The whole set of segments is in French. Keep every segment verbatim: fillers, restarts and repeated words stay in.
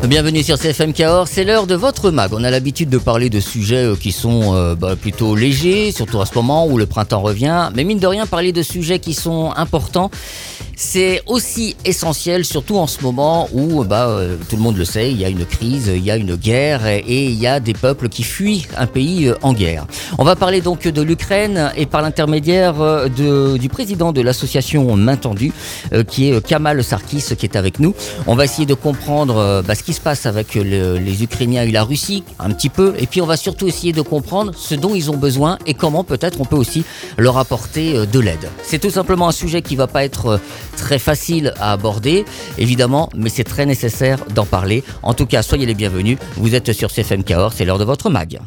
Bienvenue sur C F M Cahors, c'est l'heure de votre mag. On a l'habitude de parler de sujets qui sont euh, bah, plutôt légers, surtout à ce moment où le printemps revient. Mais mine de rien, parler de sujets qui sont importants, c'est aussi essentiel, surtout en ce moment où, bah, euh, tout le monde le sait, il y a une crise, il y a une guerre et, et il y a des peuples qui fuient un pays euh, en guerre. On va parler donc de l'Ukraine et par l'intermédiaire euh, de, du président de l'association Main Tendue, euh, qui est Kamal Sarkis, qui est avec nous. On va essayer de comprendre euh, bah, ce qui se passe avec le, les Ukrainiens et la Russie, un petit peu, et puis on va surtout essayer de comprendre ce dont ils ont besoin et comment peut-être on peut aussi leur apporter euh, de l'aide. C'est tout simplement un sujet qui ne va pas être euh, très facile à aborder, évidemment, mais c'est très nécessaire d'en parler. En tout cas, soyez les bienvenus. Vous êtes sur C F M Cahors, c'est l'heure de votre mag.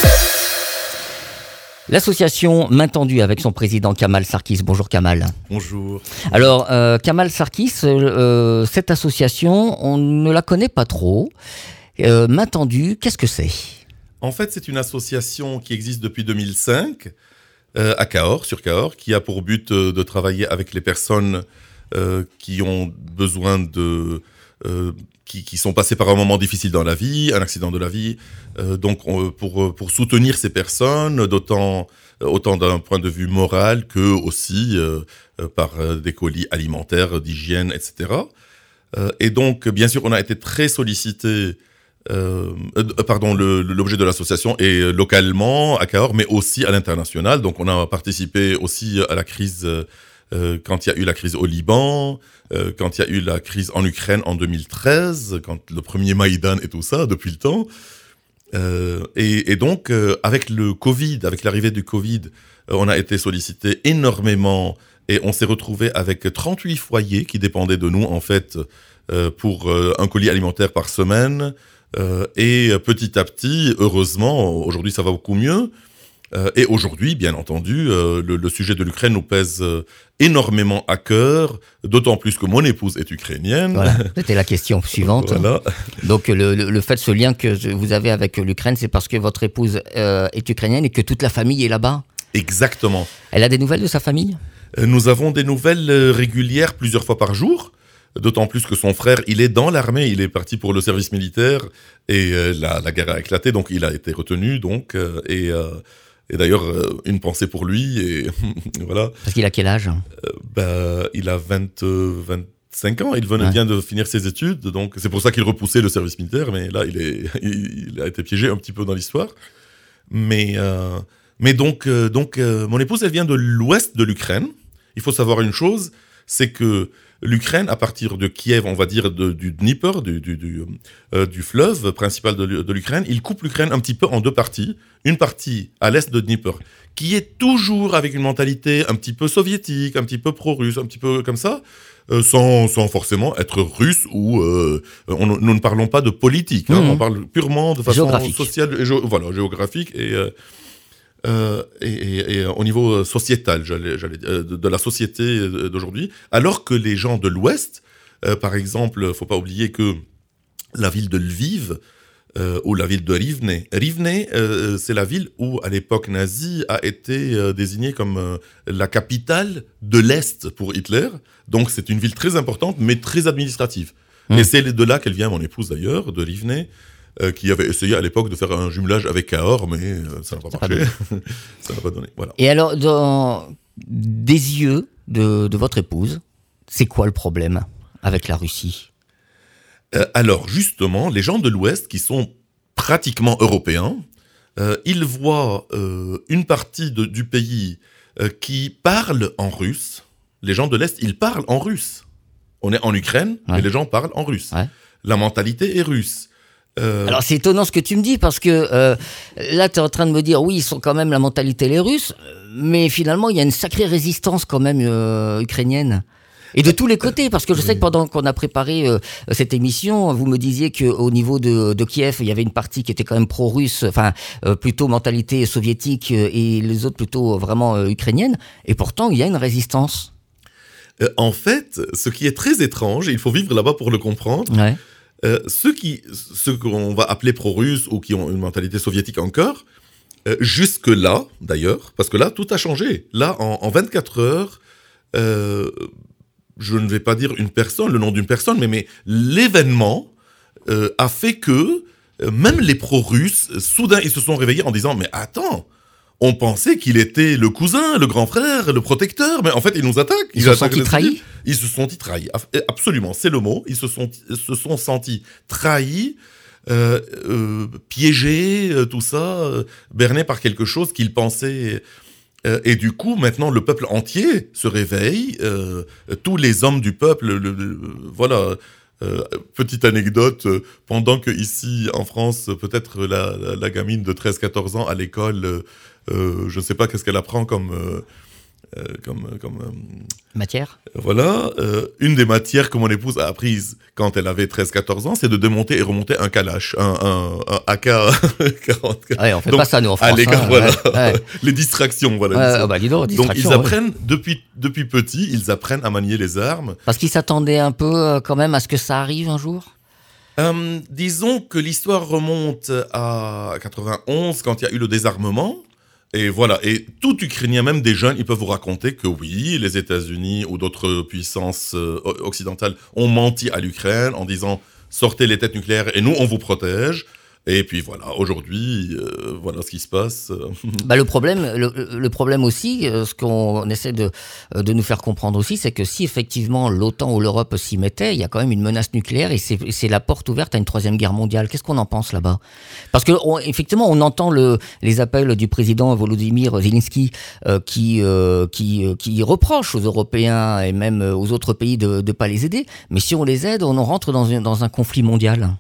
L'association Main Tendue avec son président Kamal Sarkis. Bonjour Kamal. Bonjour. Alors, euh, Kamal Sarkis, euh, cette association, on ne la connaît pas trop. Euh, Main Tendue, qu'est-ce que c'est ? En fait, c'est une association qui existe depuis deux mille cinq euh, à Cahors, sur Cahors, qui a pour but euh, de travailler avec les personnes euh, qui ont besoin de... Euh, qui, qui sont passées par un moment difficile dans la vie, un accident de la vie. Euh, donc, on, pour, pour soutenir ces personnes, d'autant, autant d'un point de vue moral que aussi euh, par des colis alimentaires, d'hygiène, et cetera. Euh, et donc, bien sûr, on a été très sollicité. Euh, euh, pardon, le, l'objet de l'association est localement à Cahors, mais aussi à l'international. Donc, on a participé aussi à la crise euh, quand il y a eu la crise au Liban, euh, quand il y a eu la crise en Ukraine en deux mille treize, quand le premier Maïdan et tout ça, depuis le temps. Euh, et, et donc, euh, avec le Covid, avec l'arrivée du Covid, euh, on a été sollicité énormément et on s'est retrouvé avec trente-huit foyers qui dépendaient de nous, en fait, euh, pour euh, un colis alimentaire par semaine. Euh, et petit à petit, heureusement, aujourd'hui ça va beaucoup mieux. Euh, et aujourd'hui, bien entendu, euh, le, le sujet de l'Ukraine nous pèse euh, énormément à cœur, d'autant plus que mon épouse est ukrainienne. Voilà, c'était la question suivante. Voilà. Donc le, le, le fait, ce lien que vous avez avec l'Ukraine, c'est parce que votre épouse euh, est ukrainienne et que toute la famille est là-bas ? Exactement. Elle a des nouvelles de sa famille ? euh, Nous avons des nouvelles régulières plusieurs fois par jour. D'autant plus que son frère, il est dans l'armée, il est parti pour le service militaire et euh, la, la guerre a éclaté, donc il a été retenu. Donc, euh, et, euh, et d'ailleurs, euh, une pensée pour lui. Et voilà. Parce qu'il a quel âge ? euh, bah, Il a vingt, vingt-cinq ans, il venait ouais. bien de finir ses études, donc c'est pour ça qu'il repoussait le service militaire, mais là, il, est, il, il a été piégé un petit peu dans l'histoire. Mais, euh, mais donc, euh, donc euh, mon épouse, elle vient de l'ouest de l'Ukraine. Il faut savoir une chose, c'est que l'Ukraine, à partir de Kiev, on va dire de, du Dnieper, du, du, du, euh, du fleuve principal de, de l'Ukraine, il coupe l'Ukraine un petit peu en deux parties. Une partie à l'est de Dnieper, qui est toujours avec une mentalité un petit peu soviétique, un petit peu pro-russe, un petit peu comme ça, euh, sans, sans forcément être russe ou... Euh, on, nous ne parlons pas de politique, hein, mmh. on parle purement de façon sociale, et géo, voilà, géographique et... Euh, Euh, et, et, et au niveau sociétal, j'allais, j'allais, de, de la société d'aujourd'hui, alors que les gens de l'Ouest, euh, par exemple, il ne faut pas oublier que la ville de Lviv, euh, ou la ville de Rivne, Rivne euh, c'est la ville où, à l'époque nazie, a été euh, désignée comme euh, la capitale de l'Est pour Hitler. Donc c'est une ville très importante, mais très administrative. Mmh. Et c'est de là qu'elle vient, mon épouse d'ailleurs, de Rivne. Euh, qui avait essayé à l'époque de faire un jumelage avec Cahors, mais euh, ça n'a pas marché. Ça n'a pas donné. Voilà. Et alors, dans des yeux de, de votre épouse, c'est quoi le problème avec la Russie ? euh, Alors, justement, les gens de l'Ouest, qui sont pratiquement européens, euh, ils voient euh, une partie de, du pays euh, qui parle en russe. Les gens de l'Est, ils parlent en russe. On est en Ukraine, ouais. mais les gens parlent en russe. Ouais. La mentalité est russe. Euh... Alors c'est étonnant ce que tu me dis parce que euh, là tu es en train de me dire oui ils sont quand même la mentalité les Russes mais finalement il y a une sacrée résistance quand même euh, ukrainienne et de tous les côtés parce que je sais que pendant qu'on a préparé euh, cette émission vous me disiez qu'au niveau de, de Kiev il y avait une partie qui était quand même pro-russe enfin euh, plutôt mentalité soviétique euh, et les autres plutôt vraiment euh, ukrainienne et pourtant il y a une résistance. Euh, en fait ce qui est très étrange et il faut vivre là-bas pour le comprendre. Ouais. Euh, ceux, qui, ceux qu'on va appeler pro-russes ou qui ont une mentalité soviétique encore, euh, jusque-là, d'ailleurs, parce que là, tout a changé. Là, en, en vingt-quatre heures, euh, je ne vais pas dire une personne, le nom d'une personne, mais, mais l'événement euh, a fait que euh, même les pro-russes, soudain, ils se sont réveillés en disant « Mais attends, on pensait qu'il était le cousin, le grand frère, le protecteur, mais en fait, il nous attaque. » Ils se sont sentis trahis. Ils se sont sentis trahis, absolument, c'est le mot. Ils se sont, se sont sentis trahis, euh, euh, piégés, euh, tout ça, euh, bernés par quelque chose qu'ils pensaient... Euh, et du coup, maintenant, le peuple entier se réveille. Euh, tous les hommes du peuple, le, le, le, voilà. Euh, petite anecdote, euh, pendant que ici, en France, peut-être la, la, la gamine de treize quatorze ans à l'école, euh, euh, je ne sais pas qu'est-ce qu'elle apprend comme... Euh, Euh, comme, comme euh, matière. Voilà, euh, une des matières que mon épouse a apprises quand elle avait treize quatorze ans, c'est de démonter et remonter un Kalash, un, un, un A K quarante. Ouais, on fait donc, pas ça nous en France. Les, hein, voilà, ouais, ouais. les distractions, voilà. Ouais, bah, dis donc, donc ils apprennent, ouais. depuis, depuis petit, ils apprennent à manier les armes. Parce qu'ils s'attendaient un peu euh, quand même à ce que ça arrive un jour. euh, Disons que l'histoire remonte à quatre-vingt-onze, quand il y a eu le désarmement. Et voilà, et tout Ukrainien, même des jeunes, ils peuvent vous raconter que oui, les États-Unis ou d'autres puissances euh, occidentales ont menti à l'Ukraine en disant « sortez les têtes nucléaires et nous, on vous protège ». Et puis voilà, aujourd'hui, euh, voilà ce qui se passe. Bah le problème, le, le problème aussi, euh, ce qu'on essaie de, de nous faire comprendre aussi, c'est que si effectivement l'OTAN ou l'Europe s'y mettait, il y a quand même une menace nucléaire et c'est, c'est la porte ouverte à une troisième guerre mondiale. Qu'est-ce qu'on en pense là-bas ? Parce que on, effectivement, on entend le, les appels du président Volodymyr Zelensky euh, qui, euh, qui, euh, qui reproche aux Européens et même aux autres pays de ne pas les aider. Mais si on les aide, on en rentre dans un, dans un conflit mondial.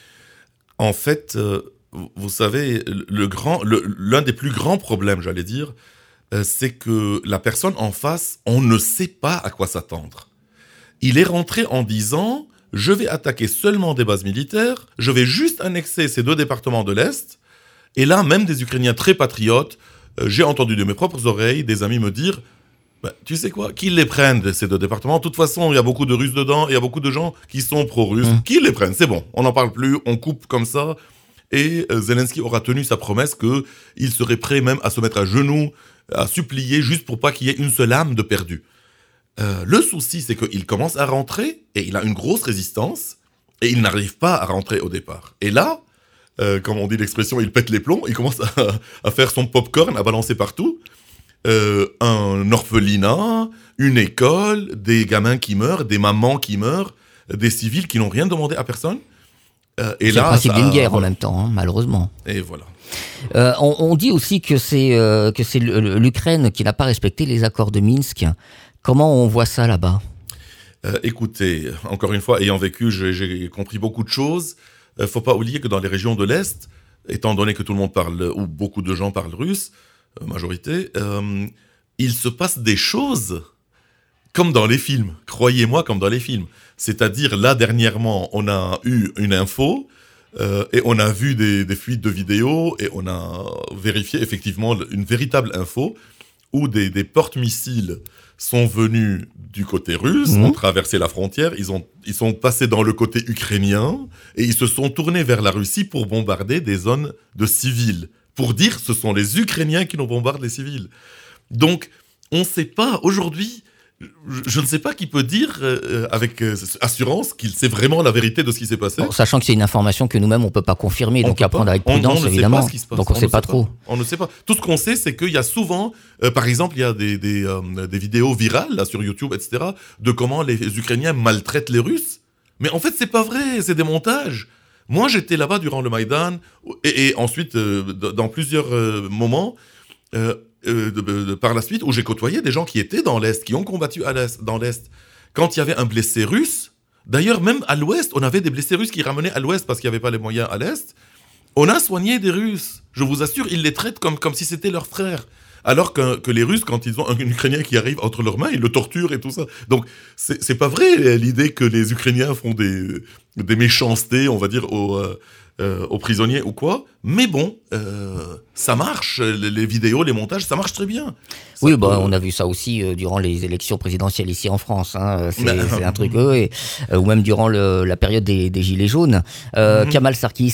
En fait, euh, vous savez, le grand, le, l'un des plus grands problèmes, j'allais dire, euh, c'est que la personne en face, on ne sait pas à quoi s'attendre. Il est rentré en disant « je vais attaquer seulement des bases militaires, je vais juste annexer ces deux départements de l'Est ». Et là, même des Ukrainiens très patriotes, euh, j'ai entendu de mes propres oreilles des amis me dire bah, « tu sais quoi, qu'ils les prennent, ces deux départements. De toute façon, il y a beaucoup de Russes dedans, il y a beaucoup de gens qui sont pro-russes. Mmh. Qu'ils les prennent, c'est bon, on n'en parle plus, on coupe comme ça. » Et euh, Zelensky aura tenu sa promesse qu'il serait prêt même à se mettre à genoux, à supplier, juste pour pas qu'il y ait une seule âme de perdu. Euh, le souci, c'est qu'il commence à rentrer, et il a une grosse résistance, et il n'arrive pas à rentrer au départ. Et là, euh, comme on dit l'expression, il pète les plombs, il commence à, à faire son popcorn, à balancer partout. Euh, un orphelinat, une école, des gamins qui meurent, des mamans qui meurent, des civils qui n'ont rien demandé à personne. Euh, et c'est là, le principe ça, d'une guerre voilà. en même temps, hein, malheureusement. Et voilà. Euh, on, on dit aussi que c'est, euh, que c'est l'Ukraine qui n'a pas respecté les accords de Minsk. Comment on voit ça là-bas ? euh, Écoutez, encore une fois, ayant vécu, j'ai, j'ai compris beaucoup de choses. Il euh, ne faut pas oublier que dans les régions de l'Est, étant donné que tout le monde parle, ou beaucoup de gens parlent russe, majorité, euh, il se passe des choses comme dans les films, croyez-moi, comme dans les films. C'est-à-dire, là, dernièrement, on a eu une info euh, et on a vu des, des fuites de vidéos et on a vérifié effectivement une véritable info où des, des porte-missiles sont venus du côté russe, mmh. ont traversé la frontière, ils, ont, ils sont passés dans le côté ukrainien et ils se sont tournés vers la Russie pour bombarder des zones de civils. Pour dire ce sont les Ukrainiens qui nous bombardent les civils. Donc, on ne sait pas, aujourd'hui, je, je ne sais pas qui peut dire euh, avec euh, assurance qu'il sait vraiment la vérité de ce qui s'est passé. Bon, sachant que c'est une information que nous-mêmes, on ne peut pas confirmer, on donc à prendre avec prudence, on, on évidemment. Pas donc on ne sait pas, pas trop. On ne sait pas. Tout ce qu'on sait, c'est qu'il y a souvent, euh, par exemple, il y a des, des, euh, des vidéos virales là, sur YouTube, et cetera, de comment les Ukrainiens maltraitent les Russes. Mais en fait, c'est pas vrai, c'est des montages. Moi, j'étais là-bas durant le Maïdan, et, et ensuite, euh, dans plusieurs euh, moments, euh, euh, de, de, par la suite, où j'ai côtoyé des gens qui étaient dans l'Est, qui ont combattu à l'Est, dans l'Est. Quand il y avait un blessé russe, d'ailleurs, même à l'Ouest, on avait des blessés russes qui ramenaient à l'Ouest parce qu'il n'y avait pas les moyens à l'Est. On a soigné des Russes. Je vous assure, ils les traitent comme, comme si c'était leurs frères. Alors que, que les Russes, quand ils ont un Ukrainien qui arrive entre leurs mains, ils le torturent et tout ça. Donc, c'est, c'est pas vrai l'idée que les Ukrainiens font des, des méchancetés, on va dire, aux, euh, aux prisonniers ou quoi. Mais bon, euh, ça marche. Les, les vidéos, les montages, ça marche très bien. Ça oui, peut... bah, on a vu ça aussi euh, durant les élections présidentielles ici en France. Hein. C'est, ben... c'est un truc, euh, et, euh, ou même durant le, la période des, des Gilets jaunes. Euh, mm-hmm. Kamal Sarkis,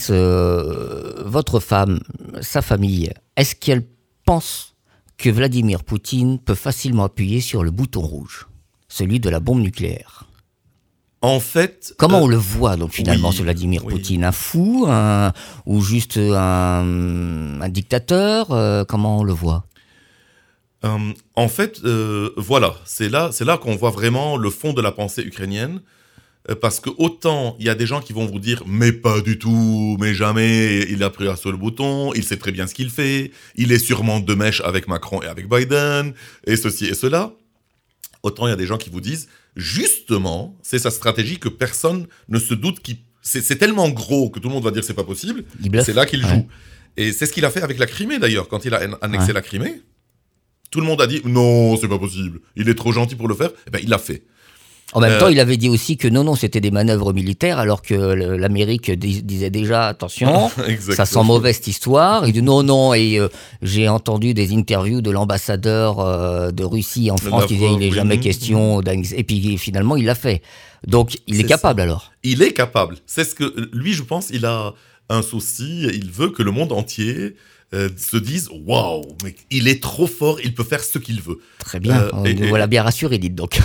euh, votre femme, sa famille, est-ce qu'elle pense que Vladimir Poutine peut facilement appuyer sur le bouton rouge, celui de la bombe nucléaire? En fait... Comment euh, on le voit, donc, finalement, oui, ce Vladimir oui. Poutine? Un fou, un- ou juste un, un dictateur? euh, Comment on le voit? Euh, en fait, euh, voilà, c'est là, c'est là qu'on voit vraiment le fond de la pensée ukrainienne. euh, Parce que autant il y a des gens qui vont vous dire mais pas du tout, mais jamais, il a pris un seul bouton, il sait très bien ce qu'il fait, il est sûrement de mèche avec Macron et avec Biden, et ceci et cela. Autant il y a des gens qui vous disent justement, c'est sa stratégie que personne ne se doute qu'il... C'est, c'est tellement gros que tout le monde va dire c'est pas possible, Il bluffe. c'est là qu'il Ouais. joue. Et c'est ce qu'il a fait avec la Crimée d'ailleurs, quand il a an- annexé Ouais. la Crimée. Tout le monde a dit non, c'est pas possible, il est trop gentil pour le faire. Eh ben, il l'a fait. En même Euh, temps, il avait dit aussi que non, non, c'était des manœuvres militaires, alors que le- l'Amérique dis- disait déjà attention, Exactement. ça sent mauvais cette histoire. Il dit non, non, et euh, j'ai entendu des interviews de l'ambassadeur euh, de Russie en France qui disait il n'est oui. jamais question d'annex- et puis finalement il l'a fait. Donc il est, C'est capable ça. alors. Il est capable. C'est ce que lui, je pense, il a un souci. Il veut que le monde entier euh, se dise waouh, mais il est trop fort. Il peut faire ce qu'il veut. Très bien. Euh, On et- nous et- voilà bien rassurés, dites donc.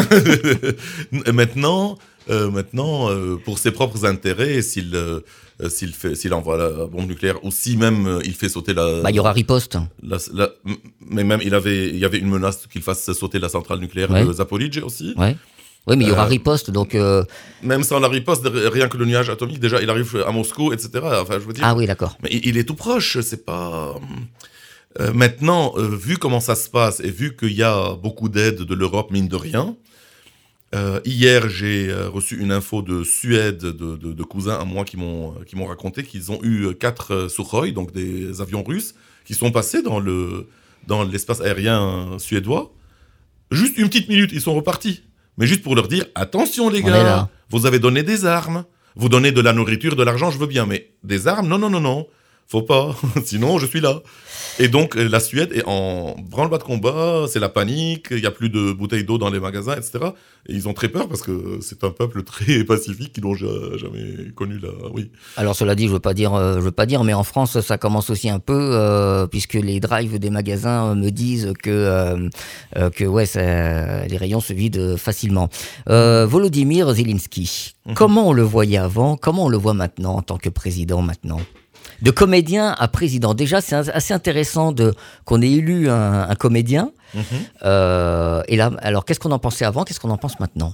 maintenant, euh, maintenant, euh, pour ses propres intérêts, s'il euh, s'il fait, s'il envoie la bombe nucléaire, ou si même euh, il fait sauter la, Bah, il y aura riposte. la- la- m- mais même il avait, il y avait une menace qu'il fasse sauter la centrale nucléaire Ouais. de Zaporizhzhia aussi. Ouais. Oui, mais il y aura Euh, riposte, donc. euh, Même sans la riposte, rien que le nuage atomique, déjà, il arrive à Moscou, et cetera. Enfin, je veux dire. Ah oui, d'accord. Mais il il est tout proche, c'est pas. Euh, maintenant, euh, vu comment ça se passe et vu qu'il y a beaucoup d'aide de l'Europe, mine de rien, euh, hier j'ai euh, reçu une info de Suède, de, de- de cousins à moi qui m'ont qui m'ont raconté qu'ils ont eu quatre euh, Sukhoi, donc des avions russes, qui sont passés dans le dans l'espace aérien suédois. Juste une petite minute, ils sont repartis. Mais juste pour leur dire, attention les On est gars, là. vous avez donné des armes, vous donnez de la nourriture, de l'argent, je veux bien, mais des armes, non, non, non, non, faut pas, sinon je suis là. Et donc euh, la Suède est en branle-bas de combat, c'est la panique, il n'y a plus de bouteilles d'eau dans les magasins, et cetera. Et ils ont très peur parce que c'est un peuple très pacifique qu'ils n'ont ja- jamais connu là, oui. Alors cela dit, je veux pas dire, euh, je veux pas dire, mais en France, ça commence aussi un peu, euh, puisque les drives des magasins euh, me disent que euh, euh, que ouais, ça- les rayons se vident facilement. Euh, Volodymyr Zelensky, Mhm. comment on le voyait avant, comment on le voit maintenant en tant que président maintenant? De comédien à président. Déjà, c'est un- assez intéressant de qu'on ait élu un, un comédien. Mhm. Euh, et là, alors qu'est-ce qu'on en pensait avant, qu'est-ce qu'on en pense maintenant?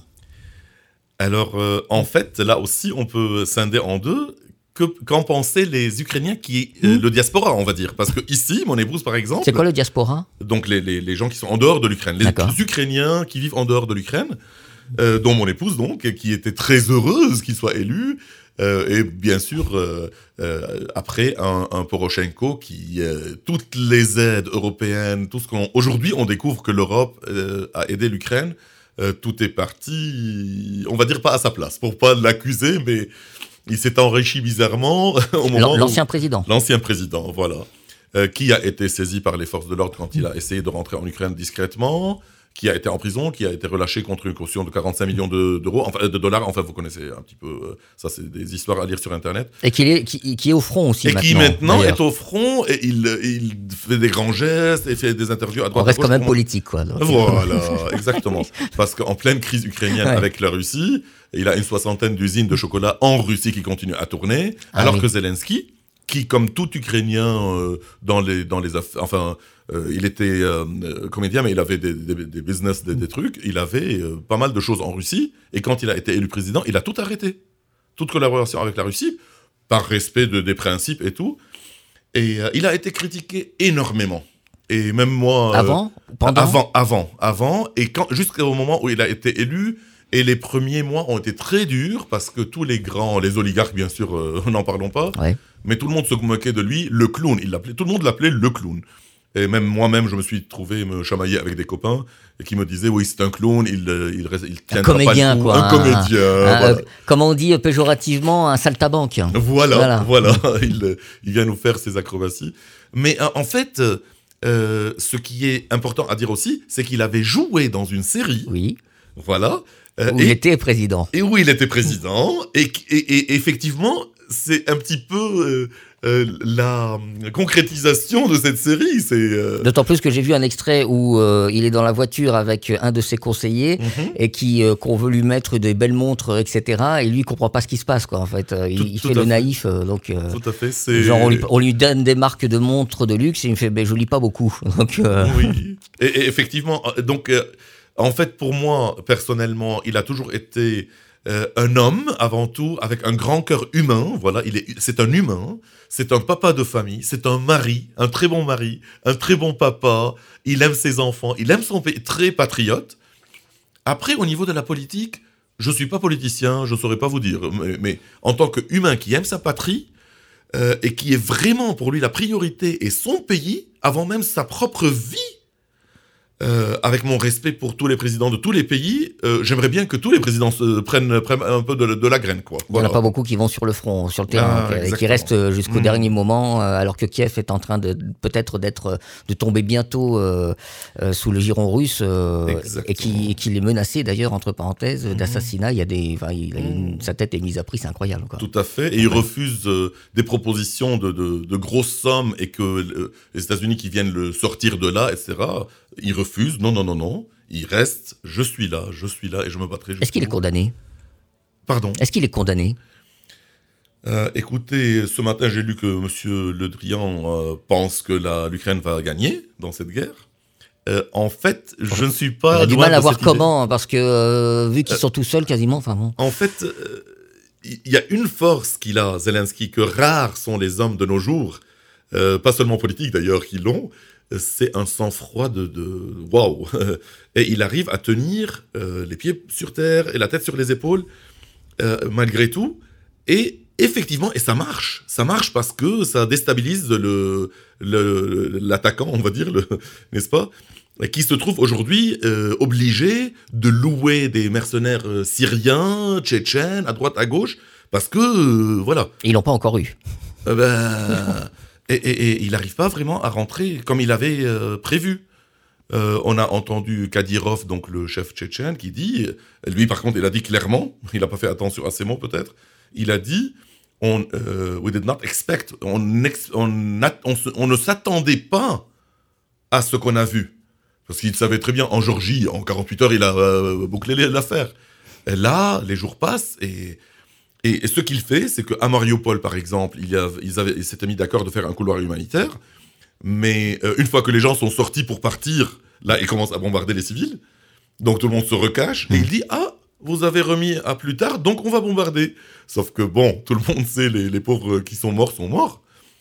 Alors, euh, en fait, là aussi, on peut scinder en deux. Que, qu'en pensaient les Ukrainiens qui, euh, Mhm. le diaspora, on va dire. Parce que ici, mon épouse, par exemple, C'est quoi le diaspora? donc les, les, les gens qui sont en dehors de l'Ukraine, les, D'accord. les Ukrainiens qui vivent en dehors de l'Ukraine, euh, dont mon épouse, donc, et qui était très heureuse qu'il soit élu. Euh, et bien sûr, euh, euh, après, un, un Poroshenko qui, euh, toutes les aides européennes, tout ce qu'on... Aujourd'hui, on découvre que l'Europe euh, a aidé l'Ukraine. Euh, tout est parti, on va dire pas à sa place, pour pas l'accuser, mais il s'est enrichi bizarrement au moment L'an- où- L'ancien président. L'ancien président, voilà. Euh, qui a été saisi par les forces de l'ordre quand il a essayé de rentrer en Ukraine discrètement, qui a été en prison, qui a été relâché contre une caution de quarante-cinq millions de- d'euros, enfin de dollars, enfin vous connaissez un petit peu, euh, ça c'est des histoires à lire sur Internet. Et qui est, qui, qui est au front aussi Et maintenant. qui maintenant d'ailleurs. est au front, et il, il fait des grands gestes, et fait des interviews à On droite à reste gauche quand même pour- politique, quoi. donc. Voilà, exactement. Parce qu'en pleine crise ukrainienne Ouais. avec la Russie, il a une soixantaine d'usines de chocolat en Russie qui continuent à tourner, Ah alors oui. que Zelensky, qui, comme tout Ukrainien euh, dans les dans les affaires, enfin, euh, il était euh, euh, comédien, mais il avait des, des, des business, des, des trucs. Il avait euh, pas mal de choses en Russie, et quand il a été élu président, il a tout arrêté, toute collaboration avec la Russie, par respect de, des principes et tout. Et euh, il a été critiqué énormément. Et même moi. euh, Avant Pendant avant, avant, avant, et quand, jusqu'au moment où il a été élu, et les premiers mois ont été très durs, parce que tous les grands, les oligarques, bien sûr, euh, n'en parlons pas, Ouais. mais tout le monde se moquait de lui, le clown, il l'appelait, tout le monde l'appelait le clown. Et même moi-même, je me suis trouvé me chamailler avec des copains, et qui me disaient, oui, c'est un clown, il, euh, il, reste- il tiendra comédien, pas le coup. quoi, Un un- comédien, Un, voilà. euh, comme on dit péjorativement, un saltabanque. Voilà, Voilà. voilà, il, euh, il vient nous faire ses acrobaties. Mais euh, en fait, euh, ce qui est important à dire aussi, c'est qu'il avait joué dans une série, Oui. voilà, euh, Où et, il était président. et où il était président, et, et, et effectivement, c'est un petit peu, euh, euh, la concrétisation de cette série. C'est, euh... D'autant plus que j'ai vu un extrait où euh, il est dans la voiture avec un de ses conseillers mm-hmm. et qui euh, qu'on veut lui mettre des belles montres, et cetera. Et lui, il comprend pas ce qui se passe, quoi. En fait, euh, il, tout, il tout fait le fait. naïf. Euh, donc, euh, tout à fait. C'est... genre, on lui, on lui donne des marques de montres de luxe et il me fait, ben, je lis pas beaucoup. Donc, euh... oui. Et, et effectivement, donc, euh, en fait, pour moi, personnellement, il a toujours été Euh, un homme, avant tout, avec un grand cœur humain. Voilà, il est, c'est un humain, c'est un papa de famille, c'est un mari, un très bon mari, un très bon papa. Il aime ses enfants, il aime son pays, très patriote. Après, au niveau de la politique, je suis pas politicien, je saurais pas vous dire, mais, mais en tant qu'humain qui aime sa patrie euh, et qui est vraiment pour lui la priorité et son pays avant même sa propre vie. Euh, avec mon respect pour tous les présidents de tous les pays, euh, j'aimerais bien que tous les présidents se prennent, prennent un peu de, de la graine, quoi. Il n'y en a pas beaucoup qui vont sur le front, sur le terrain, ah, et qui restent jusqu'au mmh. dernier moment, euh, alors que Kiev est en train de peut-être d'être, de tomber bientôt euh, euh, sous le giron russe, euh, et qui, et qui est menacé d'ailleurs, entre parenthèses, mmh. d'assassinat. Il y a des, enfin, il a une, sa tête est mise à prix, c'est incroyable, quoi. Tout à fait, et il refuse euh, des propositions de, de, de grosses sommes et que euh, les États-Unis qui viennent le sortir de là, et cetera. Il refuse, non, non, non, non. Il reste, je suis là, je suis là et je me battrai. Est-ce qu'il est condamné ? Pardon ? Est-ce qu'il est condamné ? euh, Écoutez, ce matin, j'ai lu que M. Le Drian euh, pense que la, l'Ukraine va gagner dans cette guerre. Euh, en fait, je ne suis pas... Il a du mal à voir comment, idée. Parce que euh, vu qu'ils euh, sont tout seuls quasiment, enfin bon. En fait, il euh, y a une force qu'il a, Zelensky, que rares sont les hommes de nos jours, euh, pas seulement politiques d'ailleurs, qui l'ont. C'est un sang-froid de, de waouh. Et il arrive à tenir euh, les pieds sur terre et la tête sur les épaules euh, malgré tout. Et effectivement, et ça marche. Ça marche parce que ça déstabilise le, le, l'attaquant, on va dire, le, n'est-ce pas, qui se trouve aujourd'hui euh, obligé de louer des mercenaires euh, syriens, tchétchènes, à droite, à gauche, parce que, euh, voilà. Ils l'ont pas encore eu. Euh, ben... Et, et, et il n'arrive pas vraiment à rentrer comme il avait euh, prévu. Euh, on a entendu Kadyrov, donc le chef tchétchène, qui dit, lui par contre il a dit clairement, il n'a pas fait attention à ses mots peut-être, il a dit, on, euh, we did not expect, on, ex, on, a, on, se, on ne s'attendait pas à ce qu'on a vu. Parce qu'il savait très bien, en Géorgie, en quarante-huit heures, il a euh, bouclé l'affaire. Et là, les jours passent et... Et, et ce qu'il fait, c'est qu'à Mariupol, par exemple, il y a, ils, avaient, ils s'étaient mis d'accord de faire un couloir humanitaire, mais euh, une fois que les gens sont sortis pour partir, là, ils commencent à bombarder les civils, donc tout le monde se recache, et il dit « Ah, vous avez remis à plus tard, donc on va bombarder ». Sauf que, bon, tout le monde sait, les, les pauvres qui sont morts sont morts.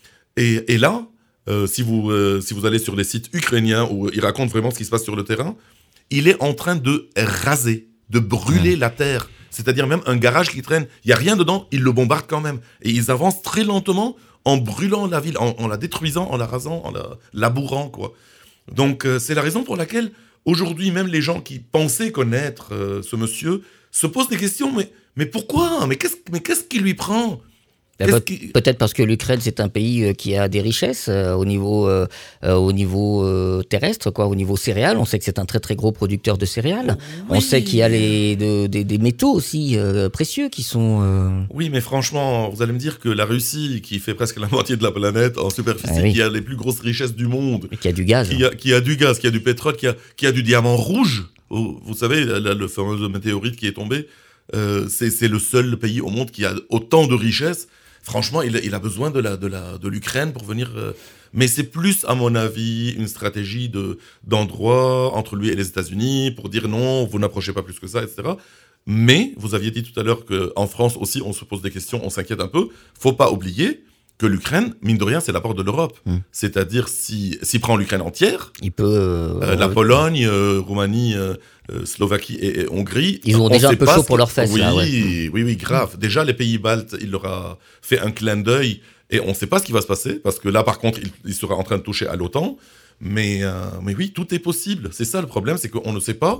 Et, et là, euh, si, vous, euh, si vous allez sur les sites ukrainiens, où ils racontent vraiment ce qui se passe sur le terrain, il est en train de raser, de brûler mmh. la terre. C'est-à-dire même un garage qui traîne, il n'y a rien dedans, ils le bombardent quand même. Et ils avancent très lentement en brûlant la ville, en, en la détruisant, en la rasant, en la labourant, quoi. Donc euh, c'est la raison pour laquelle, aujourd'hui, même les gens qui pensaient connaître euh, ce monsieur se posent des questions. Mais, mais pourquoi ? Mais qu'est-ce, mais qu'est-ce qui lui prend ? Peut- qui... Peut-être parce que l'Ukraine, c'est un pays qui a des richesses euh, au niveau, euh, au niveau euh, terrestre, quoi, au niveau céréales. On sait que c'est un très très gros producteur de céréales. Oui. On sait qu'il y a les, de, des, des métaux aussi euh, précieux qui sont... Euh... Oui, mais franchement, vous allez me dire que la Russie, qui fait presque la moitié de la planète en superficie, ah oui. qui a les plus grosses richesses du monde... Et qui a du gaz. Qui a, qui a du gaz, qui a du pétrole, qui a, qui a du diamant rouge. Vous savez, la, le fameux météorite qui est tombé, euh, c'est, c'est le seul pays au monde qui a autant de richesses. Franchement, il, il a besoin de, la, de, la, de l'Ukraine pour venir... Euh, mais c'est plus, à mon avis, une stratégie de, d'endroit entre lui et les États-Unis pour dire non, vous n'approchez pas plus que ça, et cetera. Mais, vous aviez dit tout à l'heure qu'en France aussi, on se pose des questions, on s'inquiète un peu. Faut pas oublier que l'Ukraine, mine de rien, c'est la porte de l'Europe. Mmh. C'est-à-dire, si, s'il prend l'Ukraine entière, il peut, euh, euh, la Pologne, euh, Roumanie, euh, euh, Slovaquie et, et Hongrie... Ils ont déjà un peu chaud pour leurs fesses. Oui, là, ouais. oui, oui, grave. Mmh. Déjà, les pays baltes, il leur a fait un clin d'œil et on ne sait pas ce qui va se passer, parce que là, par contre, il, il sera en train de toucher à l'OTAN. Mais, euh, mais oui, tout est possible. C'est ça le problème, c'est qu'on ne sait pas...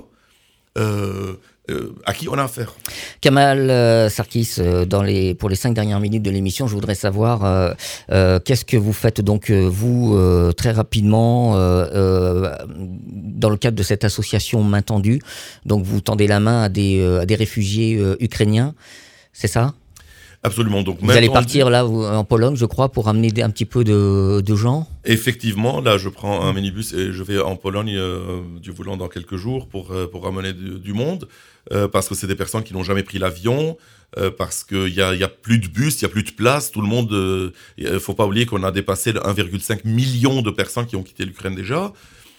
Euh, euh, à qui on a affaire. Kamal euh, Sarkis, euh, dans les, pour les cinq dernières minutes de l'émission, je voudrais savoir euh, euh, qu'est-ce que vous faites donc euh, vous euh, très rapidement euh, euh, dans le cadre de cette association Main Tendue. Donc vous tendez la main à des, euh, à des réfugiés euh, ukrainiens, c'est ça ? Absolument. Donc, vous allez partir là vous, en Pologne, je crois, pour amener un petit peu de, de gens. Effectivement, là, je prends un minibus et je vais en Pologne, euh, du voulant dans quelques jours, pour, euh, pour ramener du, du monde, euh, parce que c'est des personnes qui n'ont jamais pris l'avion, euh, parce qu'il y a, y a plus de bus, il y a plus de place, tout le monde... Il euh, ne faut pas oublier qu'on a dépassé le un virgule cinq million de personnes qui ont quitté l'Ukraine déjà.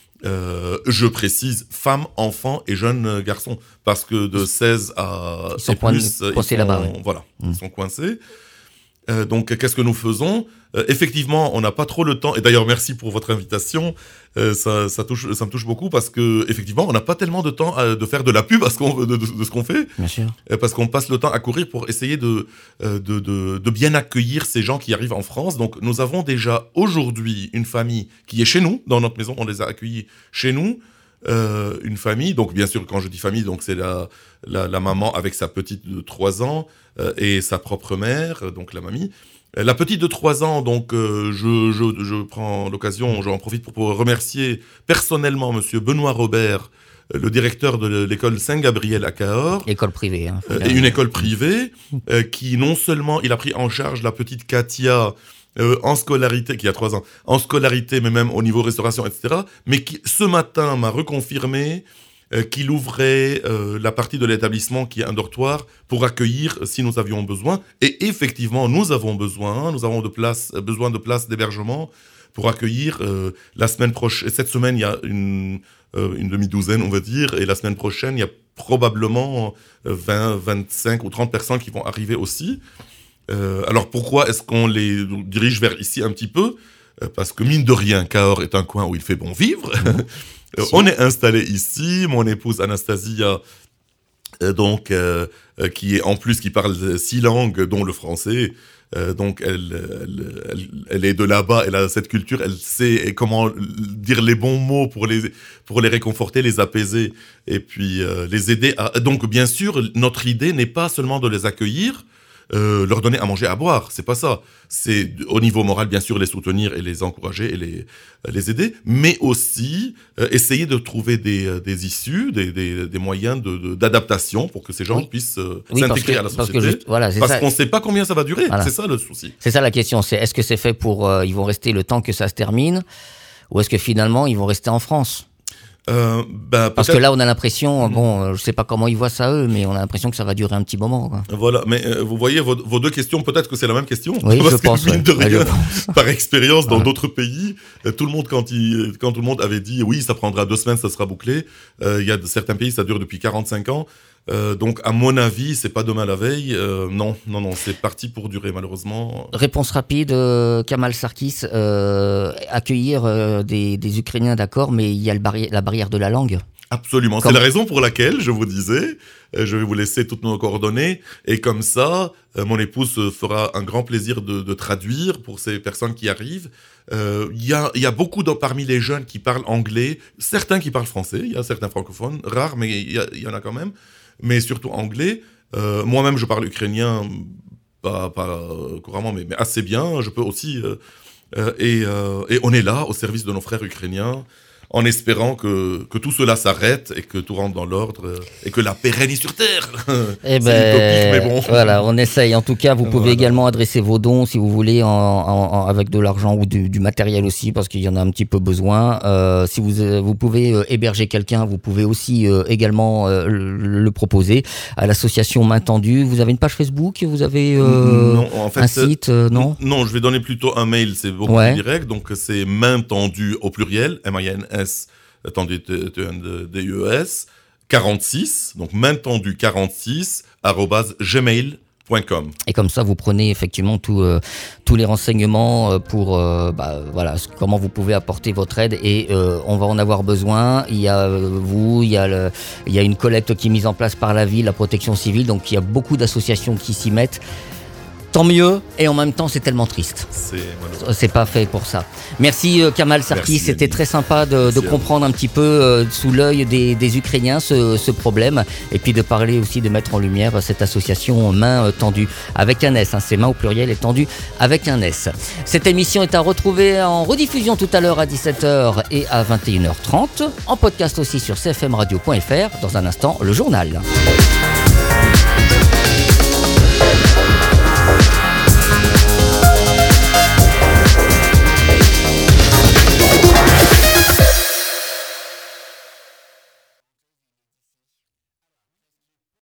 Euh, je précise femmes, enfants et jeunes garçons, parce que de seize à ils sont et plus, coincés ils sont, là-bas. Oui. Voilà, mmh. ils sont coincés. Euh, donc, qu'est-ce que nous faisons ? euh, Effectivement, on n'a pas trop le temps. Et d'ailleurs, merci pour votre invitation. Euh, ça, ça, touche, ça me touche beaucoup parce que, effectivement, on n'a pas tellement de temps à, de faire de la pub à ce qu'on, de, de, de ce qu'on fait. Bien sûr. Euh, parce qu'on passe le temps à courir pour essayer de, euh, de, de, de bien accueillir ces gens qui arrivent en France. Donc, nous avons déjà aujourd'hui une famille qui est chez nous, dans notre maison. On les a accueillis chez nous. Euh, une famille, donc bien sûr quand je dis famille, donc c'est la, la, la maman avec sa petite de trois ans euh, et sa propre mère, donc la mamie. Euh, la petite de trois ans, donc euh, je, je, je prends l'occasion, j'en profite pour, pour remercier personnellement monsieur Benoît Robert, euh, le directeur de l'école Saint-Gabriel à Cahors. École privée. Hein, euh, et une école privée euh, qui non seulement il a pris en charge la petite Katia Euh, en scolarité, qui a trois ans, en scolarité, mais même au niveau restauration, et cetera, mais qui, ce matin, m'a reconfirmé euh, qu'il ouvrait euh, la partie de l'établissement qui est un dortoir pour accueillir si nous avions besoin. Et effectivement, nous avons besoin, nous avons de place, besoin de places d'hébergement pour accueillir euh, la semaine prochaine. Cette semaine, il y a une, euh, une demi-douzaine, on va dire, et la semaine prochaine, il y a probablement vingt, vingt-cinq ou trente personnes qui vont arriver aussi. Euh, alors pourquoi est-ce qu'on les dirige vers ici un petit peu ? euh, Parce que mine de rien, Cahors est un coin où il fait bon vivre. euh, on est installé ici, mon épouse Anastasia, euh, donc euh, euh, qui est en plus qui parle six langues, dont le français. Euh, donc elle, elle, elle, elle est de là-bas, elle a cette culture, elle sait comment dire les bons mots pour les pour les réconforter, les apaiser et puis euh, les aider. À... Donc bien sûr, notre idée n'est pas seulement de les accueillir. Euh, leur donner à manger, à boire, c'est pas ça. C'est au niveau moral, bien sûr, les soutenir et les encourager et les, les aider, mais aussi euh, essayer de trouver des, des issues, des, des, des moyens de, de, d'adaptation pour que ces gens oui. puissent euh, oui, s'intégrer que, à la société. Parce, que juste, voilà, c'est parce ça. qu'on ne sait pas combien ça va durer, voilà. C'est ça le souci. C'est ça la question, c'est est-ce que c'est fait pour... Euh, ils vont rester le temps que ça se termine, ou est-ce que finalement ils vont rester en France ? Euh, bah, Parce que là, on a l'impression, bon, euh, je sais pas comment ils voient ça eux, mais on a l'impression que ça va durer un petit moment. Quoi. Voilà, mais euh, vous voyez vos, vos deux questions, peut-être que c'est la même question. Oui, parce je que, pense. Mine Ouais. de rien, ouais, pense. Par expérience, dans voilà. d'autres pays, euh, tout le monde quand, il, quand tout le monde avait dit oui, ça prendra deux semaines, ça sera bouclé. Il euh, y a certains pays, ça dure depuis quarante-cinq ans. Euh, donc, à mon avis, c'est pas demain la veille. Euh, non, non, non, c'est parti pour durer, malheureusement. Réponse rapide, euh, Kamal Sarkis, euh, accueillir euh, des, des Ukrainiens, d'accord, mais il y a le barri- la barrière de la langue. Absolument. Comme... C'est la raison pour laquelle, je vous disais, euh, je vais vous laisser toutes nos coordonnées, et comme ça, euh, mon épouse fera un grand plaisir de, de traduire pour ces personnes qui arrivent. Il euh, y, a, y a beaucoup de, parmi les jeunes qui parlent anglais, certains qui parlent français, il y a certains francophones, rares, mais il y, y en a quand même, mais surtout anglais. Euh, moi-même, je parle ukrainien, pas, pas couramment, mais, mais assez bien. Je peux aussi... Euh, euh, et, euh, et on est là, au service de nos frères ukrainiens, en espérant que, que tout cela s'arrête et que tout rentre dans l'ordre euh, et que la paix règne sur Terre. Eh c'est ben, utopique, mais bon. Voilà, on essaye. En tout cas, vous pouvez voilà. également adresser vos dons, si vous voulez, en, en, en, avec de l'argent ou du, du matériel aussi, parce qu'il y en a un petit peu besoin. Euh, si vous, euh, vous pouvez euh, héberger quelqu'un, vous pouvez aussi euh, également euh, le, le proposer à l'association Main Tendue. Vous avez une page Facebook ? Vous avez euh, non, en fait, un site euh, Non Non, je vais donner plutôt un mail, c'est beaucoup ouais. plus direct. Donc, c'est Main Tendue au pluriel, M A I N S, attendez, T N D U E S, quarante-six, donc main tendue quarante-six, arobase gmail point com. Et comme ça, vous prenez effectivement tout, euh, tous les renseignements pour euh, bah, voilà, comment vous pouvez apporter votre aide et euh, on va en avoir besoin. Il y a euh, vous, il y a, le, il y a une collecte qui est mise en place par la ville, la protection civile, donc il y a beaucoup d'associations qui s'y mettent. Tant mieux, et en même temps, c'est tellement triste. C'est, c'est pas fait pour ça. Merci euh, Kamal Sarkis, Merci, c'était très sympa de, de comprendre un petit peu euh, sous l'œil des, des Ukrainiens ce, ce problème, et puis de parler aussi, de mettre en lumière cette association Main Tendue, avec un S, hein, c'est main au pluriel et tendu avec un S. Cette émission est à retrouver en rediffusion tout à l'heure à dix-sept heures et à vingt et une heures trente, en podcast aussi sur c f m radio point f r. Dans un instant, le journal.